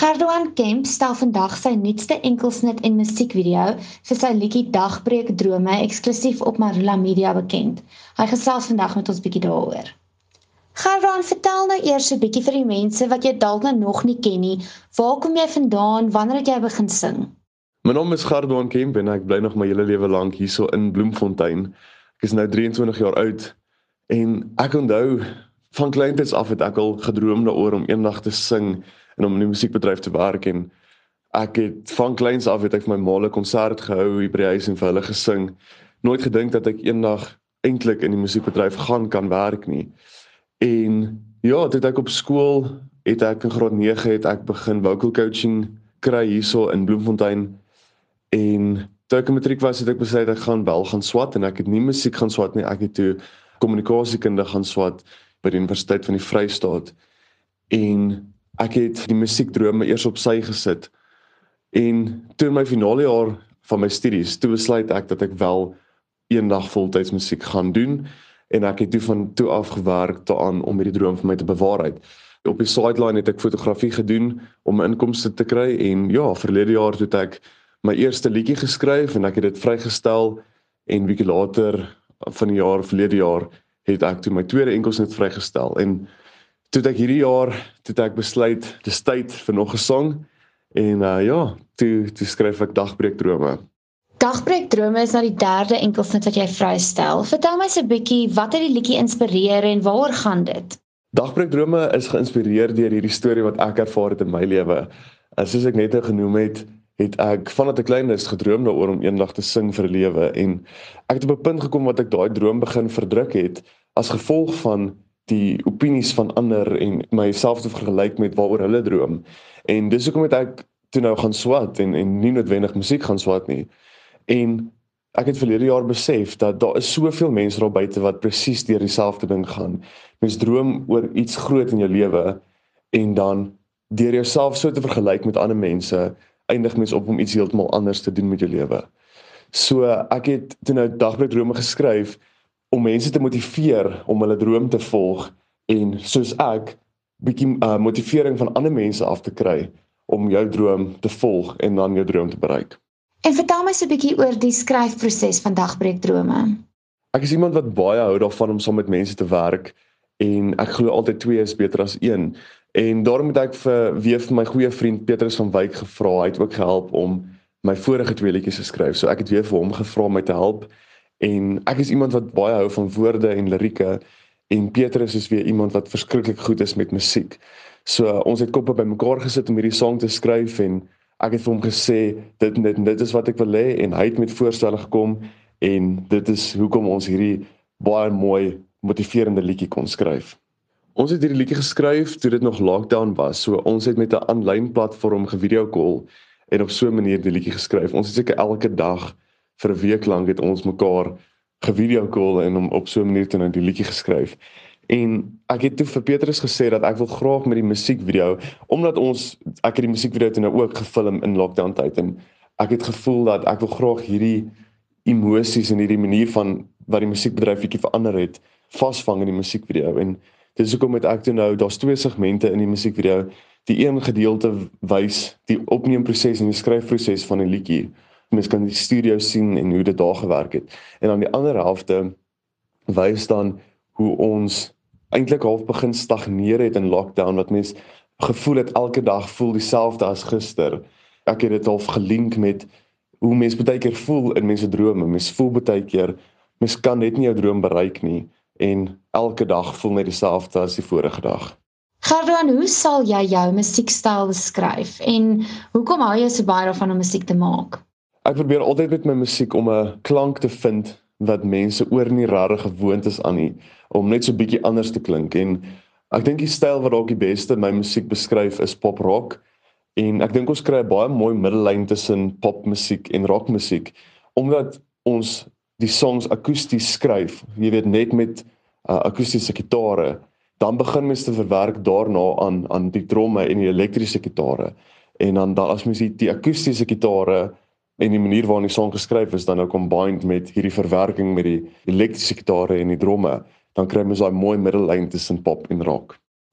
Gerdoan Kemp stel vandag sy nuutste enkelsnit en musiekvideo vir sy liedjie Dagbreek Drome eksklusief op Marula Media bekend. Hy gesels vandag met ons bietjie daaroor. Gerdoan, vertel nou eers 'n bietjie vir die mense wat jy dalk nou nog nie ken nie. Waar kom jy vandaan? Wanneer het jy begin sing? My naam is Gerdoan Kemp en ek bly nog my hele lewe lank hierso in Bloemfontein. Ek is nou 23 jaar oud en ek onthou van kleintyd af het ek al gedroom daaroor om eendag te sing en om in die musiekbedryf te werk en ek het van kleins af het ek vir my ma 'n konsert gehou hier by die huis en vir hulle gesing. Nooit gedink dat ek eendag eintlik in die musiekbedryf kan werk nie. En ja, toe ek op skool het ek in graad 9 het ek begin vocal coaching kry hierso in Bloemfontein. En toe ek in matriek was, het ek besluit ek gaan swat en ek het nie musiek gaan swat nie, ek het toe kommunikasiekunde gaan swat by die Universiteit van die Vrystaat. En ek het die musiekdrome eers op sy gesit. En toe in my finale jaar van my studies, toe besluit ek dat ek wel eendag voltyds musiek gaan doen en ek het toe van toe af gewerk daaraan om hierdie droom vir my te bewaarheid. Op die sideline het ek fotografie gedoen om inkomste te kry en ja, verlede jaar het ek my eerste liedjie geskryf en ek het dit vrygestel en bietjie later van die jaar, verlede jaar, het ek toe my tweede enkelsnit vrygestel. En toe ek hierdie jaar, toe ek besluit, dis tyd vir nog 'n song en toe skryf ek Dagbreek Drome. Dagbreek Drome is nou die derde enkelsnit wat jy vrystel. Vertel my so 'n bietjie, wat het die liedjie inspireer en waaroor gaan dit? Dagbreek Drome is geïnspireer deur hierdie storie wat ek ervaar het in my lewe. Soos ek net nou genoem het ek vanaf 'n klein is gedroom daaroor om eendag te sing vir 'n lewe en ek het op 'n punt gekom wat ek daai droom begin verdruk het as gevolg van die opinies van ander en myself te vergelyk met waaroor hulle droom. En dis hoekom het ek toe nou gaan swat en nie noodwendig musiek gaan swat nie. En ek het verlede jaar besef dat daar is soveel mense daar buite wat presies deur dieselfde ding gaan. Mens droom oor iets groot in jou lewe en dan deur jouself so te vergelyk met ander mense eindig mens op om iets heeltemal anders te doen met jou lewe. So ek het toe nou Dagbreek Drome geskryf om mense te motiveer om hulle droom te volg en soos ek bietjie motivering van ander mense af te kry om jou droom te volg en dan jou droom te bereik. En vertel my so 'n bietjie oor die skryfproses van Dagbreek Drome. Ek is iemand wat baie hou daarvan om saam met mense te werk en ek glo altyd 2 is beter as 1. En daarom het ek vir my goeie vriend Petrus van Wyk gevra. Hy het ook gehelp om my vorige 2 liedjies te skryf. So ek het weer vir hom gevra om my te help. En ek is iemand wat baie hou van woorde en lirieke en Petrus is weer iemand wat verskriklik goed is met musiek. So ons het koppe bymekaar gesit om hierdie song te skryf en ek het vir hom gesê dit is wat ek wil hê en hy het met voorstelle gekom en dit is hoekom ons hierdie baie mooi motiverende liedjie kon skryf. Ons het hierdie liedjie geskryf toe dit nog lockdown was. So ons het met 'n aanlyn platform gevideo call en op so 'n manier die liedjie geskryf. Ons het seker elke dag vir 'n week lank het ons mekaar gevideo call en op so 'n manier toe nou die liedjie geskryf. En ek het toe vir Petrus gesê dat ek wil graag met die musiekvideo, omdat ek het die musiekvideo toe nou ook gefilm in lockdown tyd en ek het gevoel dat ek wil graag hierdie emosies en hierdie manier van wat die musiekbedryf bietjie verander het, vasvang in die musiekvideo. En dis hoekom het ek toe nou, daar's 2 segmente in die musiekvideo. Die een gedeelte wys die opneemproses en die skryfproses van 'n liedjie. Mens kan die studio sien en hoe dit daar gewerk het. En dan die ander helfte wys dan hoe ons eintlik half begin stagneer het in lockdown, wat mens gevoel het elke dag voel dieselfde as gister. Ek het dit half gelink met hoe mens baie keer voel in mense drome. Mens voel baie keer, mens kan net nie jou droom bereik nie en elke dag voel net dieselfde as die vorige dag. Gerdoan, hoe sal jy jou musiekstyl beskryf en hoekom hou jy so baie daarvan om musiek te maak? Ek probeer altyd met my musiek om 'n klank te vind wat mense oor nie regtig gewoond is aan nie, om net so bietjie anders te klink. En ek dink die styl wat dalk die beste my musiek beskryf is pop rock. En ek dink ons kry 'n baie mooi middellyn tussen popmusiek en rockmusiek, omdat ons die songs akoesties skryf, jy weet net met akoestiese gitare, dan begin mens te verwerk daarna aan die tromme en die elektriese gitare. En dan as mens die akoestiese gitare en die manier waarop die song geskryf is dan nou combined met hierdie verwerking met die elektriese gitare en die dromme, dan kry mens daai mooi middellyn tussen pop en rock.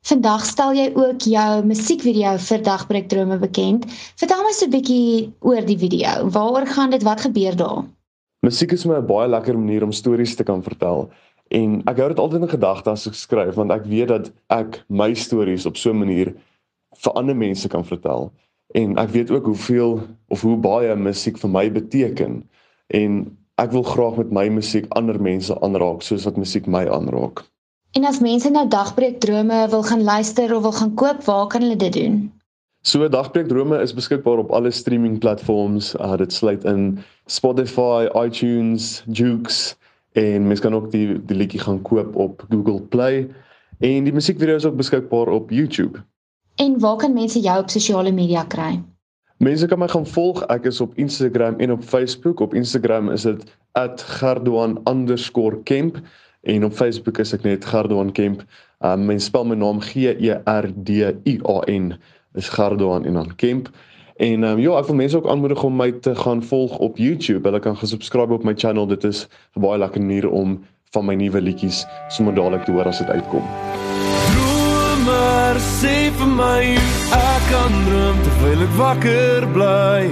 Vandag stel jy ook jou musiekvideo vir Dagbreekdrome bekend. Vertel my so 'n bietjie oor die video. Waaroor gaan dit? Wat gebeur daar? Musiek is my 'n baie lekker manier om stories te kan vertel. En ek hou dit altyd in gedagte as ek skryf, want ek weet dat ek my stories op so 'n manier vir ander mense kan vertel. En ek weet ook hoeveel of hoe baie musiek vir my beteken. En ek wil graag met my musiek ander mense aanraak, soos wat musiek my aanraak. En as mense nou Dagbreekdrome wil gaan luister of wil gaan koop, waar kan hulle dit doen? So Dagbreekdrome is beskikbaar op alle streaming platforms. Dit sluit in Spotify, iTunes, Joox, en mens kan ook die liedjie gaan koop op Google Play. En die musiekvideo is ook beskikbaar op YouTube. En waar kan mense jou op sosiale media kry? Mense kan my gaan volg. Ek is op Instagram en op Facebook. Op Instagram is dit @Gerdoan_Kemp en op Facebook is ek net Gerdoan Kemp. Mens spel my naam Gerduan, is Gerdoan en dan Kemp. En ek wil mense ook aanmoedig om my te gaan volg op YouTube. Hulle kan gesubscribe op my channel. Dit is 'n baie lekker manier om van my nuwe liedjies sommer dadelik te hoor as dit uitkom. Dromer, sê vir my, ek kan droom terwyl ek wakker bly.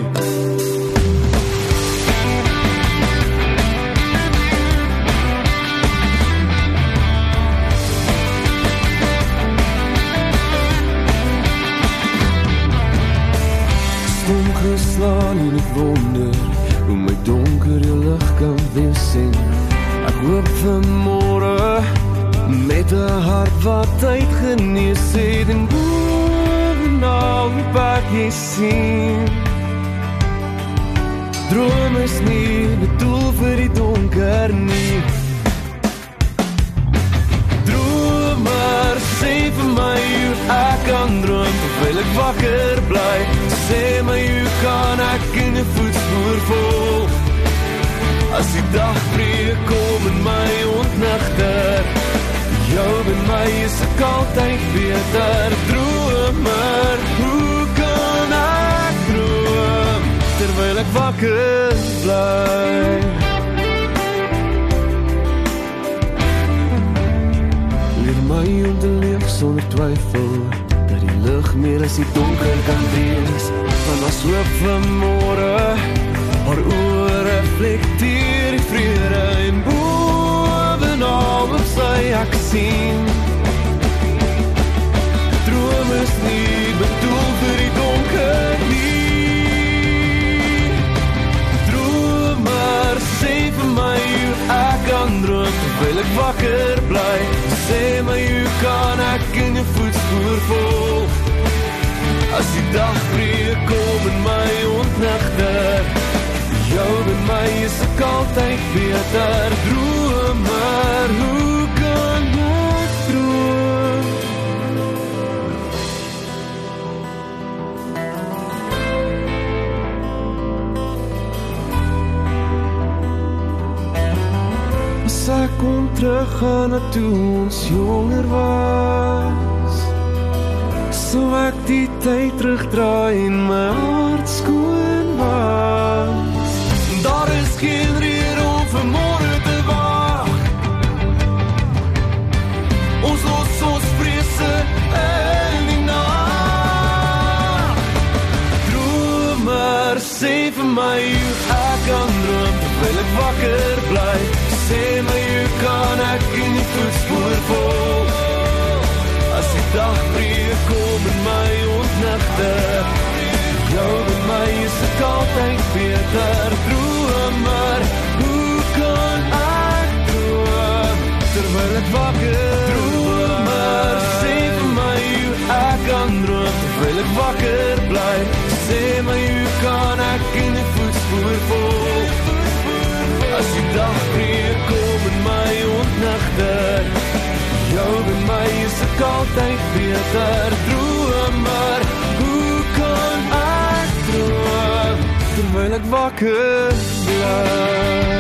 Stom geslaan en ek wonder hoe my donker jou lig kan wees en ek hoop vanmôre met 'n hart wat uitgenees het en bovenal die pad jy sien. Droom is nie bedoel vir die donker nie. Dromer, sê vir my hoe ek kan droom terwyl ek wakker bly. Sê my hoe kan ek in 'n voetspoor volg as die dag breek kom en my ontnigter. Jou en my is ek altyd beter. Dromer, hoe kan ek droom terwyl ek wakker bly? Leer my om te leef sonder twyfel, dat die lig meer as die donker kan wees. Van as hoop vanmôre, haar oë reflekteer die vrede en bovenal op sy ek sien. Droom is nie bedoel vir die donker nie. Dromer, sê vir my hoe ek kan droom terwyl ek wakker bly. Sê my hoe kan ek in jou voetspoor volg as die dag breek kom en my ontnigter. Jou en my is ek altyd beter. Dromer, hoe kan ek droom? As ek kom teruggaan na toe ons jonger was, sou ek die tyd terugdraai en my hart skoon was. Daar is geen rede om vir môre te wag. Ons los ons vrese in die nag. Dromer, sê vir my hoe ek kan droom terwyl ek wakker bly. Sê my hoe kan ek in die voetspoor volg as die dag breek kom en my ontnigter. Jou en my is ek altyd beter. Dromer, hoe kan ek droom terwyl ek wakker? Dromer, sê vir my hoe ek kan droom terwyl ek wakker bly. Sê my hoe kan ek in die voetspoor volg as die dag breek kom en my ontnigter. Jou en my is ek altyd beter. Dromer, hoe kan ek droom terwyl ek wakker bly?